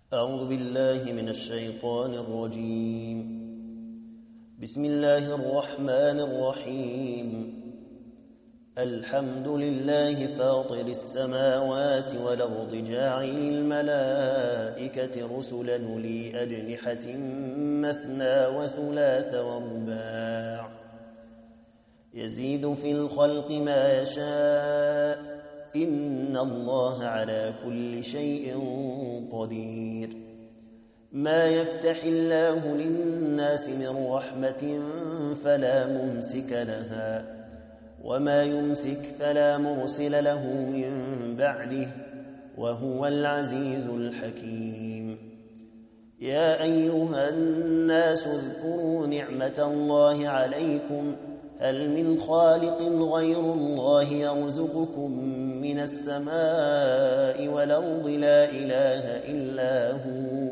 أعوذ بالله من الشيطان الرجيم. بسم الله الرحمن الرحيم. الحمد لله فاطر السماوات والأرض جاعل الملائكة رسلا أولي أجنحة مثنى وثلاث ورباع يزيد في الخلق ما يشاء إن الله على كل شيء قدير. ما يفتح الله للناس من رحمة فلا ممسك لها وما يمسك فلا مرسل له من بعده وهو العزيز الحكيم. يا أيها الناس اذكروا نعمة الله عليكم هل من خالق غير الله يرزقكم من السماء والأرض لا إله إلا هو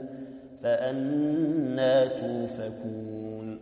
فأنى توفكون.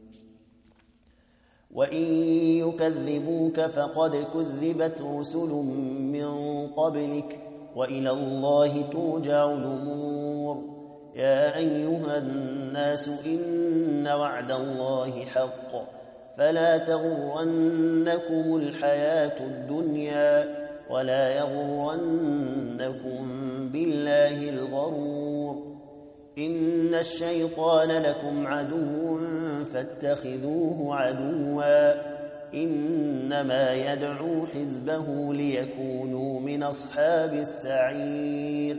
وإن يكذبوك فقد كذبت رسل من قبلك وإلى الله ترجع الأمور. يا أيها الناس إن وعد الله حق فلا تغرنكم الحياة الدنيا ولا يغرنكم بالله الغرور. إن الشيطان لكم عدو فاتخذوه عدوا إنما يدعو حزبه ليكونوا من أصحاب السعير.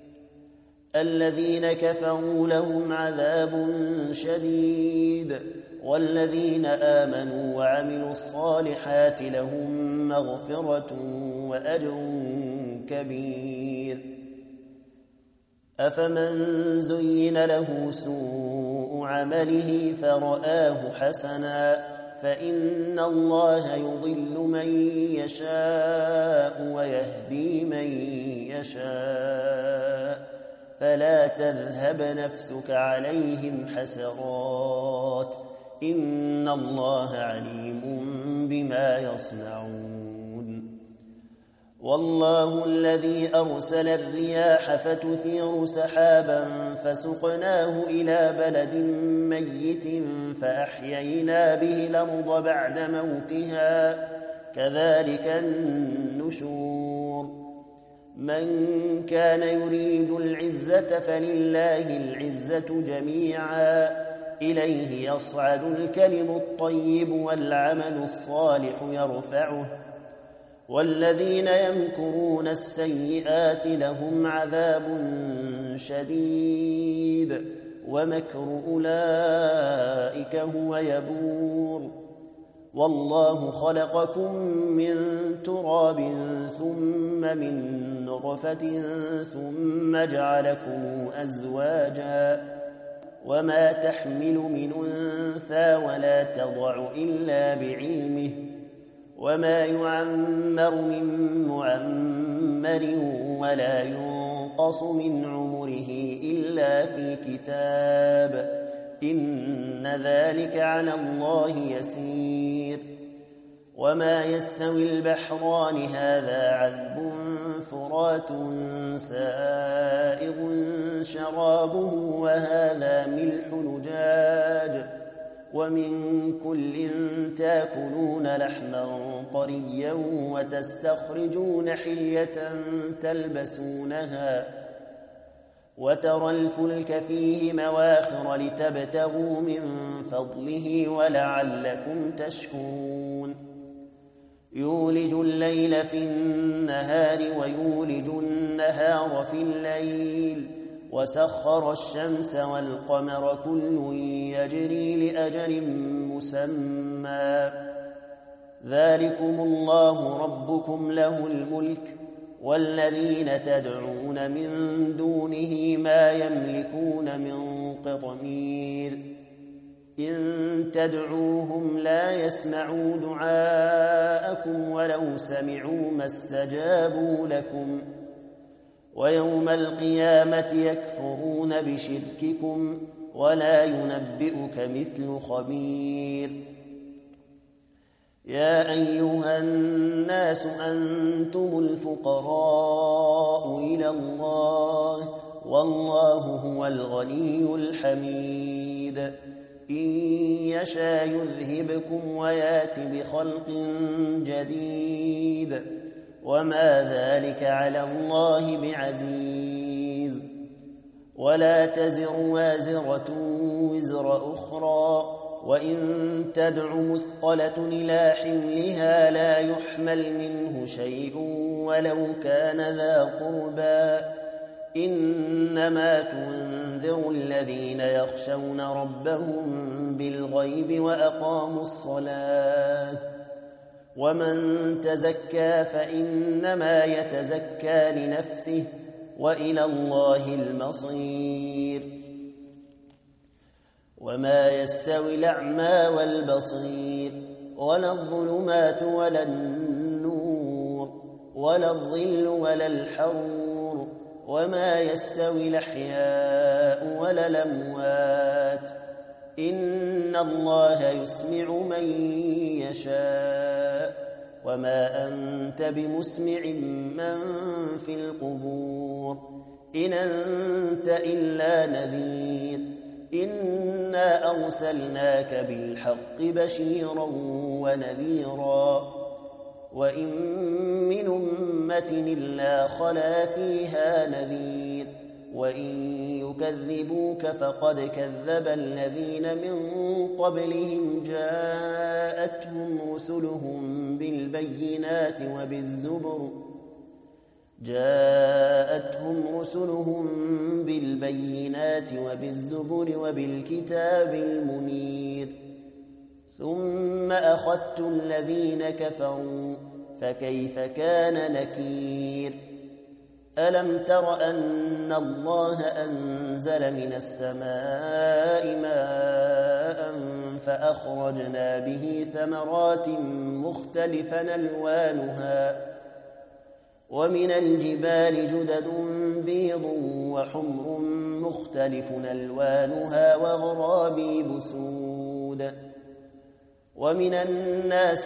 الذين كفروا لهم عذاب شديد والذين آمنوا وعملوا الصالحات لهم مغفرة وأجر كبير. أفمن زين له سوء عمله فرآه حسنا فإن الله يضل من يشاء ويهدي من يشاء فلا تذهب نفسك عليهم حسرات إن الله عليم بما يصنعون. والله الذي أرسل الرياح فتثير سحابا فسقناه إلى بلد ميت فأحيينا به الأرض بعد موتها كذلك النشور. من كان يريد العزة فلله العزة جميعا إليه يصعد الكلم الطيب والعمل الصالح يرفعه والذين يمكرون السيئات لهم عذاب شديد ومكر أولئك هو يبور. والله خلقكم من تراب ثم من نطفة ثم جعلكم أزواجا وما تحمل من أنثى ولا تضع إلا بعلمه وما يعمر من معمر ولا ينقص من عمره إلا في كتاب إن ذلك على الله يسير. وما يستوي البحران هذا عذب فرات سائغ شرابه وهذا ملح نجاج ومن كل تاكلون لحما طريا وتستخرجون حلية تلبسونها وترى الفلك فيه مواخر لتبتغوا من فضله ولعلكم تشكرون. يولج الليل في النهار ويولج النهار في الليل وسخر الشمس والقمر كل يجري لأجل مسمى ذلكم الله ربكم له الملك والذين تدعون من دونه ما يملكون من قطمير. إن تدعوهم لا يسمعوا دعاءكم ولو سمعوا ما استجابوا لكم ويوم القيامة يكفرون بشرككم ولا ينبئك مثل خبير. يا أيها الناس أنتم الفقراء إلى الله والله هو الغني الحميد إن يشاء يذهبكم ويات بخلق جديد وما ذلك على الله بعزيز ولا تزر وازرة وزر أخرى وإن تدع مثقلة إلى حملها لا يحمل منه شيء ولو كان ذا قربى إنما تنذر الذين يخشون ربهم بالغيب وأقاموا الصلاة ومن تزكى فإنما يتزكى لنفسه وإلى الله المصير وما يستوي الأعمى والبصير ولا الظلمات ولا النور ولا الظل ولا الحرور وما يستوي الأحياء ولا الأموات إن الله يسمع من يشاء وما أنت بمسمع من في القبور إن أنت إلا نذير إنا أرسلناك بالحق بشيرا ونذيرا وإن من أمة إلا خلا فيها نذير وإن يكذبوك فقد كذب الذين من قبلهم جاءتهم رسلهم بالبينات وبالزبر وبالكتاب المنير ثم أخذت الذين كفروا فكيف كان نكير ألم تر أن الله أنزل من السماء ماء فأخرجنا به ثمرات مختلفا ألوانها ومن الجبال جدد بيض وحمر مختلف ألوانها وغرابيب سود ومن الناس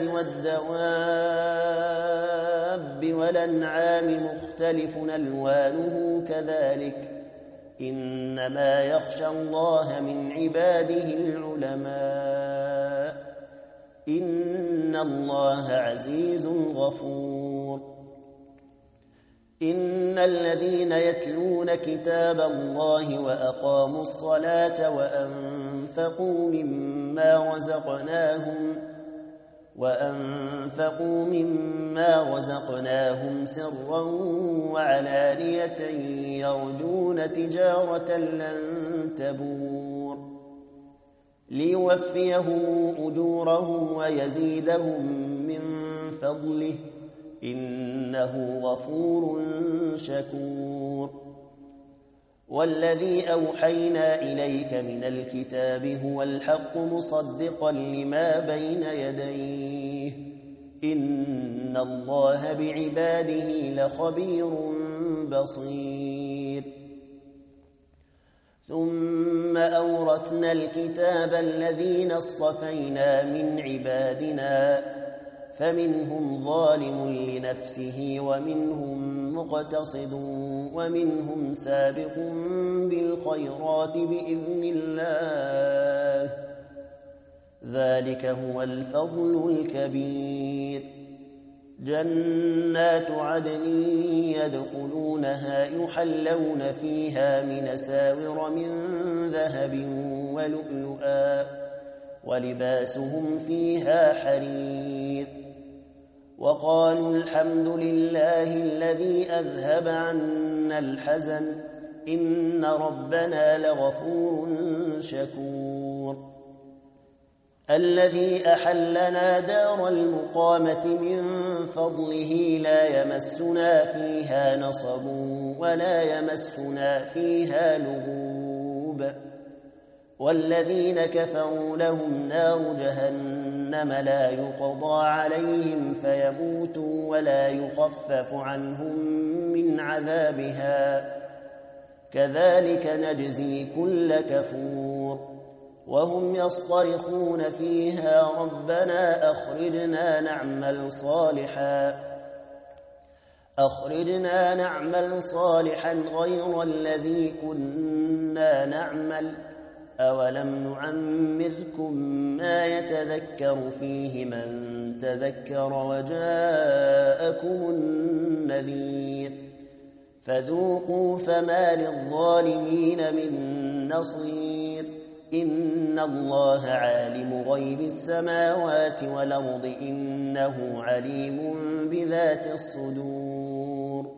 والدواب والأنعام مختلف ألوانه كذلك إنما يخشى الله من عباده العلماء إن الله عزيز غفور إن الذين يتلون كتاب الله وأقاموا الصلاة وأنفقوا مما رزقناهم سرا وعلانية يرجون تجارة لن تبور ليوفيهم أجورهم ويزيدهم من فضله إنه غفور شكور والذي أوحينا إليك من الكتاب هو الحق مصدقا لما بين يديه إن الله بعباده لخبير بصير ثم أورثنا الكتاب الذين اصطفينا من عبادنا فمنهم ظالم لنفسه ومنهم مقتصد ومنهم سابق بالخيرات بإذن الله ذلك هو الفضل الكبير جنات عدن يدخلونها يحلون فيها من أساور من ذهب ولؤلؤا ولباسهم فيها حرير وقالوا الحمد لله الذي أذهب عنا الحزن إن ربنا لغفور شكور الذي أحلنا دار المقامة من فضله لا يمسنا فيها نصب ولا يمسنا فيها لغوب والذين كفروا لهم نار جهنم لا يقضى عليهم فيموتوا ولا يخفف عنهم من عذابها كذلك نجزي كل كفور وهم يصطرخون فيها ربنا أخرجنا نعمل صالحا أخرجنا نعمل صالحا غير الذي كنا نعمل أولم نعمركم ما يتذكر فيه من تذكر وجاءكم النذير فذوقوا فما للظالمين من نصير إن الله عالم غيب السماوات والأرض إنه عليم بذات الصدور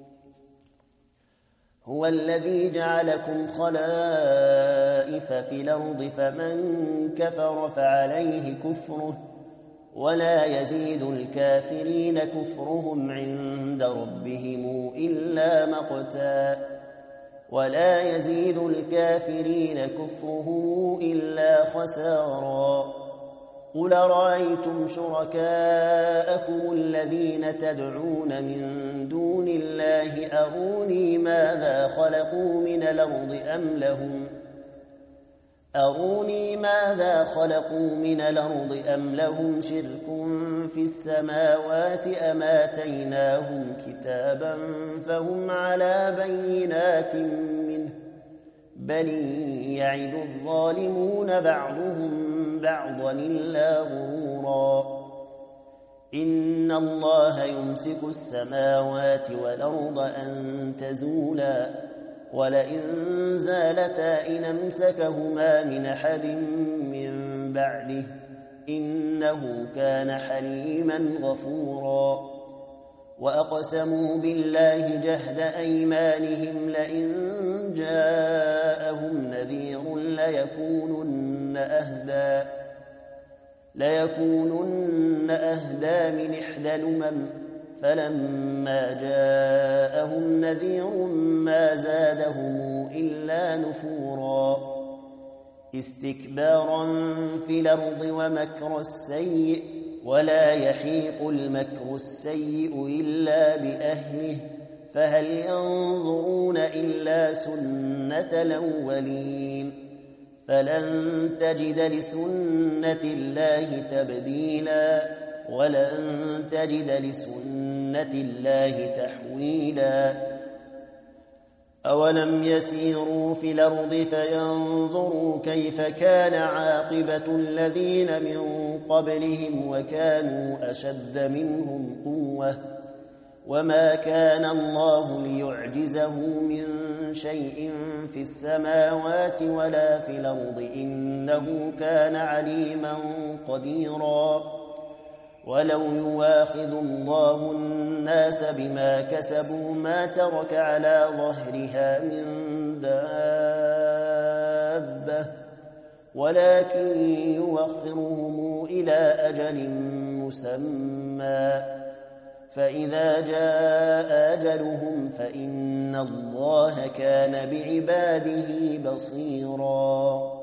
هو الذي جعلكم خلائف في الأرض فمن كفر فعليه كفره ولا يزيد الكافرين كفرهم عند ربهم إلا مقتا ولا يزيد الكافرين كفرهم إلا خسارا قل رأيتم شركاءكم الذين تدعون من دون الله أروني ماذا خلقوا من الأرض أم لهم شرك في السماوات أم آتيناهم كتابا فهم على بينات منه بل يعد الظالمون بعضهم بعضا إلا غرورا إن الله يمسك السماوات والأرض أن تزولا ولئن زالتا إن أمسكهما من أحد من بعده إنه كان حليما غفورا وأقسموا بالله جهد أيمانهم لئن جاءهم نذير ليكونن أهدى من إحدى الأمم فلما جاءهم نذير ما زادهم إلا نفورا استكبارا في الأرض ومكر السيء ولا يحيق المكر السيء إلا بأهله فهل ينظرون إلا سنة الأولين فلن تجد لسنة الله تبديلا ولن تجد لسنة الله تحويلا أولم يسيروا في الأرض فينظروا كيف كان عاقبة الذين من قبلهم وكانوا أشد منهم قوة وما كان الله ليعجزه من شيء في السماوات ولا في الأرض إنه كان عليما قديرا ولو يواخذ الله الناس بما كسبوا ما ترك على ظهرها من دابة ولكن يوخرهم إلى أجل مسمى فإذا جاء أجلهم فإن الله كان بعباده بصيراً